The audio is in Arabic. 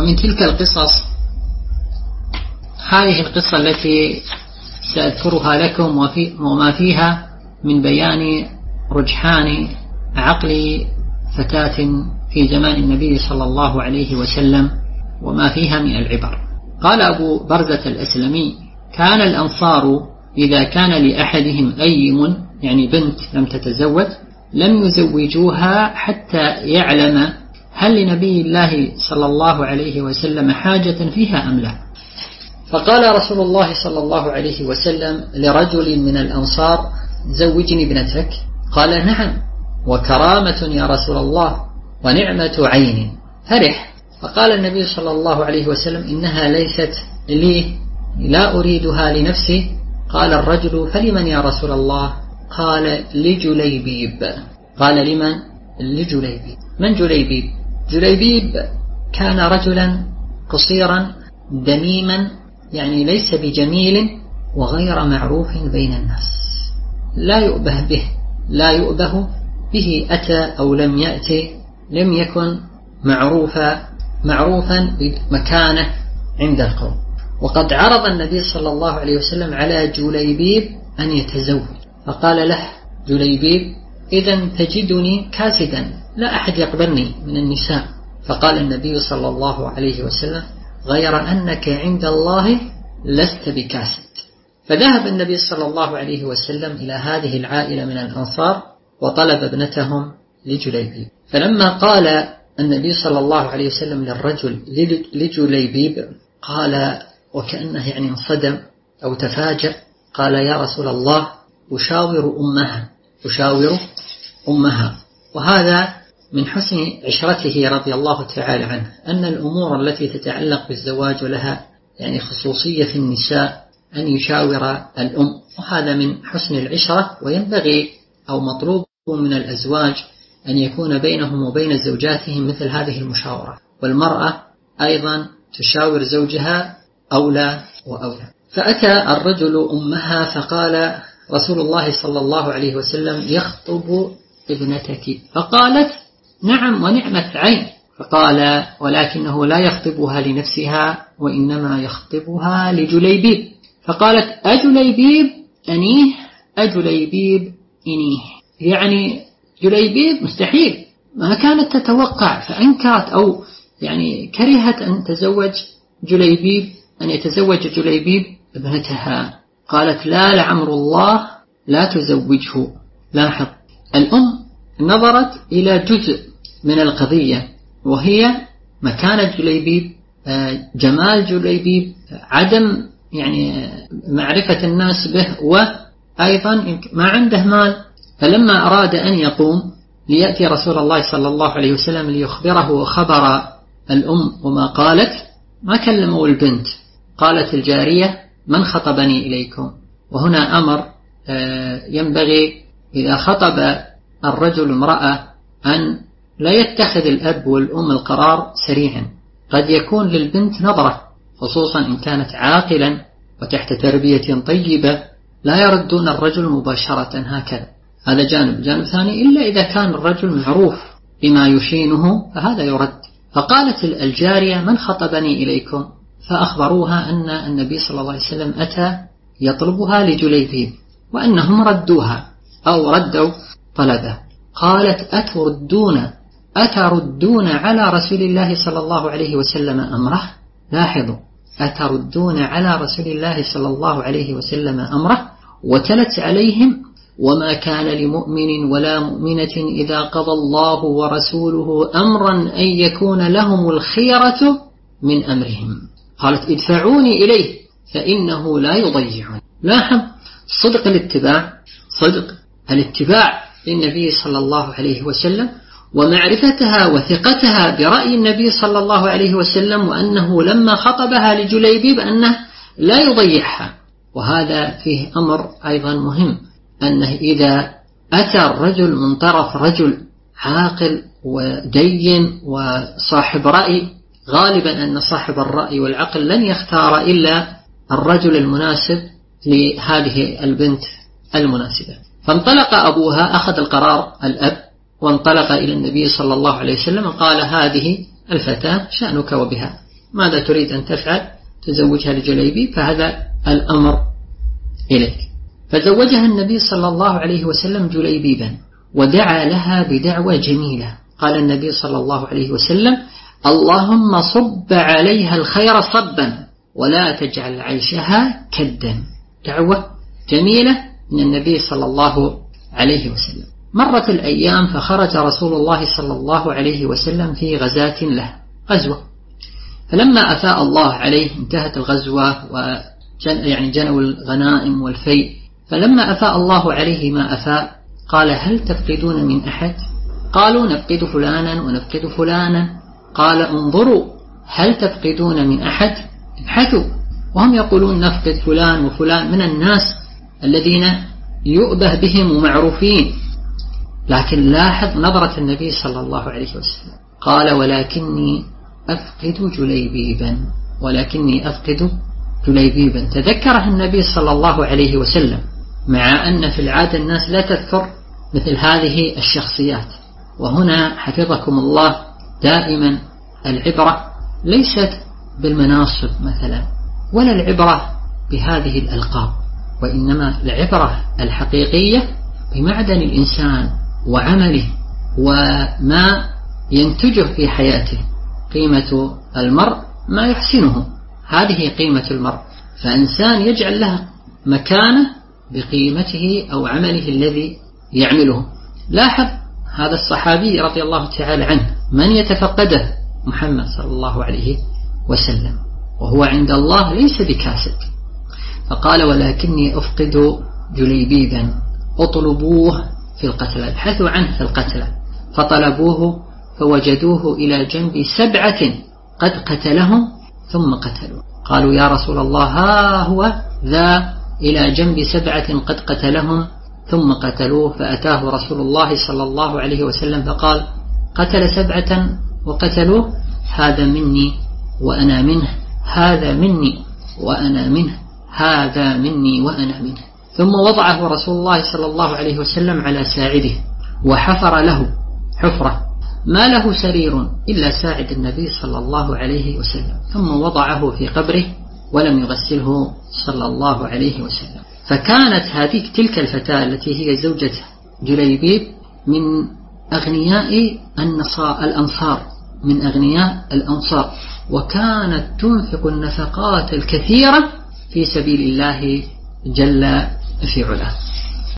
ومن تلك القصص هذه القصة التي سأذكرها لكم وما فيها من بيان رجحان عقل فتاة في زمان النبي صلى الله عليه وسلم وما فيها من العبر. قال أبو برزة الأسلمي: كان الأنصار إذا كان لأحدهم أيم يعني بنت لم تتزوج لم يزوجوها حتى يعلم هل لنبي الله صلى الله عليه وسلم حاجة فيها أم لا. فقال رسول الله صلى الله عليه وسلم لرجل من الأنصار: زوجني ابنتك. قال: نعم، وكرامة يا رسول الله ونعمة عين. فرح. فقال النبي صلى الله عليه وسلم: إنها ليست لي، لا أريدها لنفسي. قال الرجل: فلمن يا رسول الله؟ قال: لجليبيب. قال: لمن؟ لجليبيب. من جليبيب؟ جليبيب كان رجلا قصيرا دميما، يعني ليس بجميل وغير معروف بين الناس، لا يؤبه به أتى أو لم يأتي، لم يكن معروفا بمكانه عند القوم. وقد عرض النبي صلى الله عليه وسلم على جليبيب أن يتزوج، فقال له جليبيب: إذن تجدني كاسدا، لا أحد يقبلني من النساء. فقال النبي صلى الله عليه وسلم: غير أنك عند الله لست بكاسد. فذهب النبي صلى الله عليه وسلم إلى هذه العائلة من الأنصار وطلب ابنتهم لجليبيب. فلما قال النبي صلى الله عليه وسلم للرجل لجليبيب، قال وكأنه يعني انصدم أو تفاجأ، قال: يا رسول الله، أشاور أمها. وهذا من حسن عشرته رضي الله تعالى عنه، أن الأمور التي تتعلق بالزواج ولها يعني خصوصية في النساء أن يشاور الأم، وهذا من حسن العشرة. وينبغي أو مطلوب من الأزواج أن يكون بينهم وبين زوجاتهم مثل هذه المشاورة، والمرأة أيضا تشاور زوجها أولى وأولى. فأتى الرجل أمها فقال رسول الله صلى الله عليه وسلم: يخطب ابنتك. فقالت: نعم ونعمة عين. فقال: ولكنه لا يخطبها لنفسها وإنما يخطبها لجليبيب. فقالت: أجليبيب أنيه أجليبيب إنيه، يعني جليبيب مستحيل، ما كانت تتوقع، فأنكرت أو يعني كرهت أن يتزوج جليبيب ابنتها. قالت: لا لعمر الله لا تزوجه. لاحظ، الأم نظرت إلى جزء من القضية، وهي مكانة جليبيب، جمال جليبيب، عدم يعني معرفة الناس به، وأيضا ما عنده مال. فلما أراد أن يقوم ليأتي رسول الله صلى الله عليه وسلم ليخبره خبر الأم وما قالت، ما كلموا البنت. قالت الجارية: من خطبني إليكم؟ وهنا أمر ينبغي إذا خطب الرجل امرأة أن لا يتخذ الأب والأم القرار سريعا، قد يكون للبنت نظرة، خصوصا إن كانت عاقلا وتحت تربية طيبة، لا يردون الرجل مباشرة هكذا. هذا جانب ثاني، إلا إذا كان الرجل معروف بما يشينه فهذا يرد. فقالت الجارية: من خطبني إليكم؟ فأخبروها أن النبي صلى الله عليه وسلم أتى يطلبها لجليبيب، وأنهم ردوها أو ردوا طلبه. قالت: أتردون على رسول الله صلى الله عليه وسلم أمره؟ لاحظوا، أتردون على رسول الله صلى الله عليه وسلم أمره. وتلت عليهم: وما كان لمؤمن ولا مؤمنة إذا قضى الله ورسوله أمرا أن يكون لهم الخيرة من أمرهم. قالت: ادفعوني إليه فإنه لا يضيعني. لاحظ صدق الاتباع للنبي صلى الله عليه وسلم، ومعرفتها وثقتها برأي النبي صلى الله عليه وسلم، وأنه لما خطبها لجليبيب أنه لا يضيعها. وهذا فيه أمر أيضا مهم، أنه إذا أتى الرجل من طرف رجل عاقل ودين وصاحب رأي، غالبا أن صاحب الرأي والعقل لن يختار إلا الرجل المناسب لهذه البنت المناسبة. فانطلق أبوها، أخذ القرار الأب، وانطلق إلى النبي صلى الله عليه وسلم، قال: هذه الفتاة شأنك وبها. ماذا تريد أن تفعل؟ تزوجها لجليبيب، فهذا الأمر إليك. فزوجها النبي صلى الله عليه وسلم جليبيبا، ودعا لها بدعوة جميلة. قال النبي صلى الله عليه وسلم: اللهم صب عليها الخير صبا ولا تجعل عيشها كدا. دعوة جميلة من النبي صلى الله عليه وسلم. مرت الأيام، فخرج رسول الله صلى الله عليه وسلم في غزاة له، غزوة. فلما أفاء الله عليه انتهت الغزوة جنوا الغنائم والفيء. فلما أفاء الله عليه ما أفاء قال: هل تفقدون من أحد؟ قالوا: نفقد فلانا ونفقد فلانا. قال: انظروا هل تفقدون من أحد؟ ابحثوا. وهم يقولون نفقد فلان وفلان من الناس الذين يؤبه بهم ومعروفين. لكن لاحظ نظرة النبي صلى الله عليه وسلم. قال: ولكني أفقد جليبيبا، ولكني أفقد جليبيبا. تذكره النبي صلى الله عليه وسلم، مع أن في العادة الناس لا تذكر مثل هذه الشخصيات. وهنا حفظكم الله دائما العبرة ليست بالمناصب مثلا، ولا العبرة بهذه الألقاب، وإنما العبرة الحقيقية بمعدن الإنسان وعمله وما ينتجه في حياته. قيمة المرء ما يحسنه، هذه قيمة المرء. فإنسان يجعل له مكانه بقيمته أو عمله الذي يعمله. لاحظ هذا الصحابي رضي الله تعالى عنه من يتفقده؟ محمد صلى الله عليه وسلم، وهو عند الله ليس بكاسد. فقال: ولكني أفقد جليبيبا، اطلبوه في القتلى، ابحثوا عنه في القتلى. فطلبوه فوجدوه إلى جنب 7 قد قتلهم ثم قتلوا. قالوا: يا رسول الله، ها هو ذا إلى جنب 7 قد قتلهم ثم قتلوه. فأتاه رسول الله صلى الله عليه وسلم فقال: قتل 7 وقتلوه، هذا مني وأنا منه، هذا مني وأنا منه، هذا مني وأنا منه. ثم وضعه رسول الله صلى الله عليه وسلم على ساعده، وحفر له حفرة ما له سرير إلا ساعد النبي صلى الله عليه وسلم، ثم وضعه في قبره ولم يغسله صلى الله عليه وسلم. فكانت هذه تلك الفتاة التي هي زوجة جليبيب من أغنياء الأنصار، من أغنياء الأنصار، وكانت تنفق النفقات الكثيرة في سبيل الله جل في علاه.